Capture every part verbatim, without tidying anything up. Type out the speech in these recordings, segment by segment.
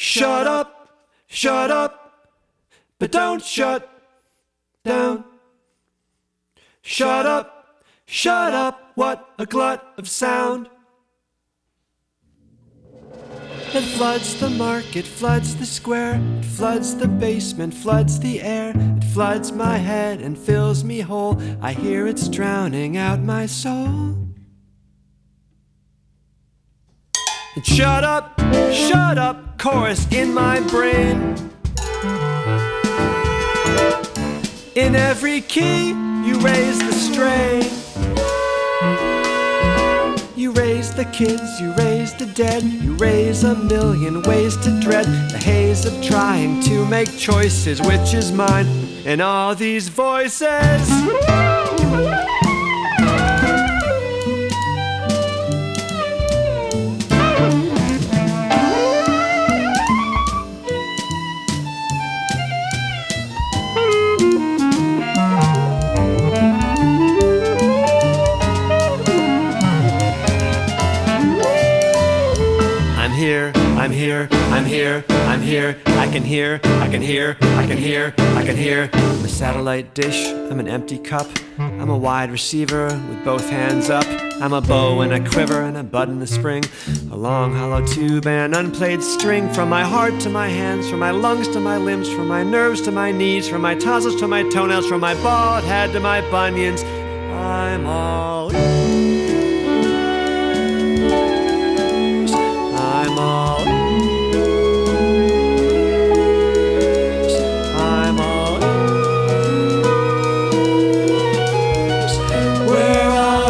Shut up, shut up, but don't shut down. Shut up, shut up, what a glut of sound. It floods the market, floods the square, it floods the basement, floods the air, it floods my head and fills me whole. I hear it's drowning out my soul. And shut up, shut up, chorus in my brain. In every key, you raise the strain. You raise the kids, you raise the dead, you raise a million ways to dread the haze of trying to make choices, which is mine, and all these voices. I'm here, I'm here, I'm here, I can hear, I can hear, I can hear, I can hear. I'm a satellite dish, I'm an empty cup, I'm a wide receiver with both hands up. I'm a bow and a quiver and a bud in the spring, a long hollow tube and an unplayed string. From my heart to my hands, from my lungs to my limbs, from my nerves to my knees, from my tonsils to my toenails, from my bald head to my bunions, I'm all ears. I'm all ears. I'm all ears. We're all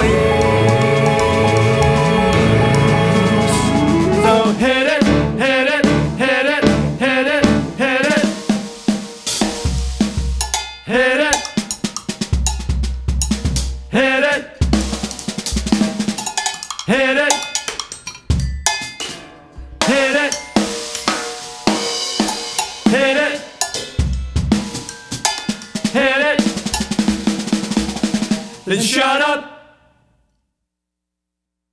ears. So hit it, hit it, hit it, hit it, hit it. Hit it. Hit it. Hit it. Hit it. Hit it. Hit it. Then shut up.